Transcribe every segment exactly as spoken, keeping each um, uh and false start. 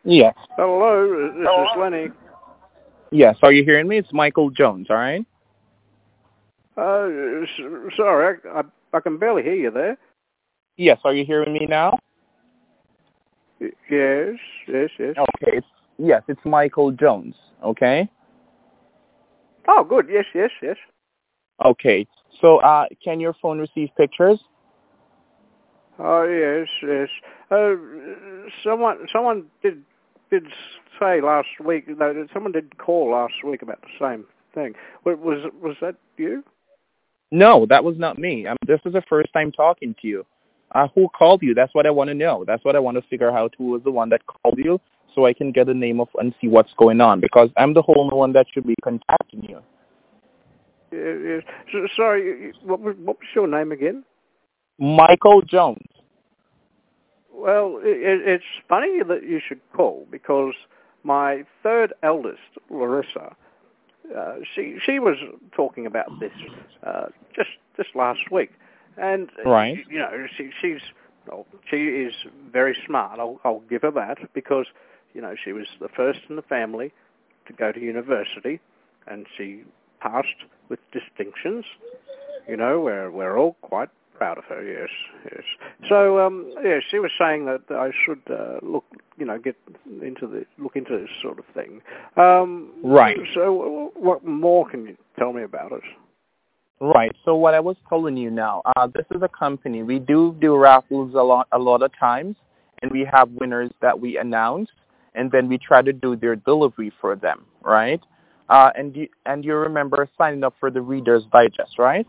Yes. Hello, this is Lenny. Yes. Are you hearing me? It's Michael Jones, all right? Uh, s- sorry, I, I, I can barely hear you there. Yes. Are you hearing me now? Y- Yes, yes, yes. Okay. It's, yes, it's Michael Jones, okay? Oh, good. Yes, yes, yes. Okay. So, uh, can your phone receive pictures? Oh, yes, yes. Uh, someone, someone did did say last week. No, someone did call last week about the same thing. Wa- Was was that you? No, that was not me. Um, this is the first time talking to you. Uh, who called you? That's what I want to know. That's what I want to figure out who was the one that called you so I can get the name of and see what's going on because I'm the whole one that should be contacting you. Yes, yes. So, sorry, you- you- what was what was your name again? Michael Jones. Well, it, it's funny that you should call because my third eldest, Larissa, uh, she she was talking about this uh, just just last week, and Right. you know she she's well, she is very smart. I'll I'll give her that because you know she was the first in the family to go to university, and she passed with distinctions. You know, we're we're all quite proud of her. Yes, yes. So, um, yeah, she was saying that I should uh, look, you know, get into the look into this sort of thing. Um, Right. so, what more can you tell me about it? Right. So what I was telling you now, uh, this is a company. We do do raffles a lot, a lot of times, and we have winners that we announce, and then we try to do their delivery for them, right? Uh, and you and you remember signing up for the Reader's Digest, right?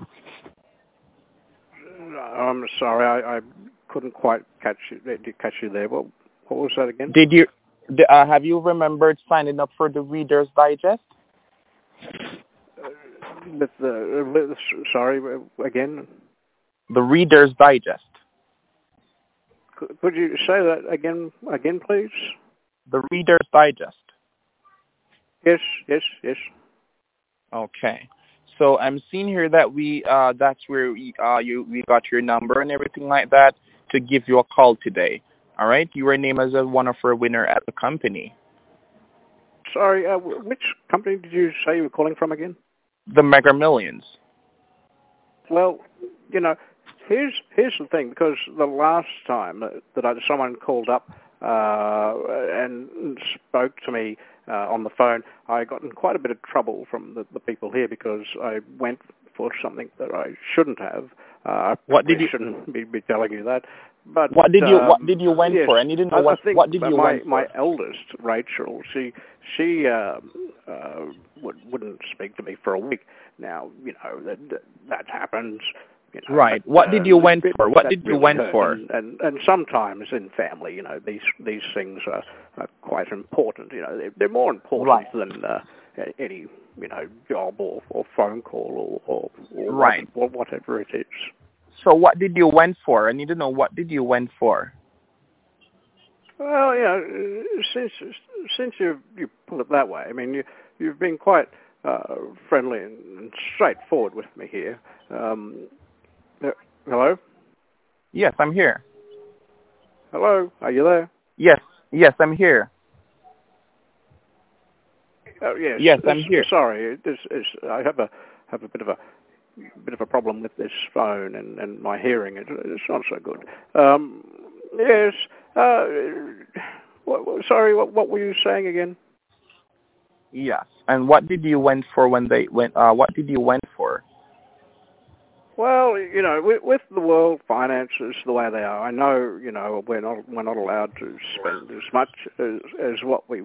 I'm sorry, I, I couldn't quite catch you, catch you there. What, what was that again? Did you? d- Uh, have you remembered signing up for the Reader's Digest? Uh, with the, with, sorry, again? The Reader's Digest. Could, could you say that again, again, please? The Reader's Digest. Yes, yes, yes. Okay. So I'm seeing here that we uh that's where we, uh you we got your number and everything like that to give you a call today. All right? You were named as a one of our winner at the company. Sorry, uh, which company did you say you were calling from again? The Mega Millions. Well, you know, here's here's the thing. Because the last time that, that I, someone called up uh, and spoke to me uh, on the phone, I got in quite a bit of trouble from the, the people here because I went for something that I shouldn't have. Uh, I What probably did you shouldn't be, be telling you that. But what did you what did um, you went yes, for? I need to know I, I what think what did that you my went my for? eldest Rachel, she she uh, uh, would, wouldn't speak to me for a week. Now you know that that happens. You know, Right. but What uh, did you went it, for? What that did you really went hurt. for? And, and and sometimes in family, you know, these these things are, are quite important. You know, they're, they're more important Right. than uh, any you know job or, or phone call or or, or what, Right. or whatever it is. So what did you went for? I need to know what did you went for? Well, you know, since since you you put it that way, I mean, you you've been quite uh, friendly and, and straightforward with me here. Um, uh, hello, Yes, I'm here. hello, are you there? Yes. Yes, I'm here. Oh yes, Yes, I'm s- here. sorry, this is I have a have a bit of a bit of a problem with this phone and, and my hearing. It, it's not so good. Um, yes. Uh, what, what- sorry, what, what were you saying again? Yes. And what did you went for when they went? Uh, what did you went for? Well, you know, with, with the world finances the way they are, I know, you know, we're not we're not allowed to spend as much as, as what we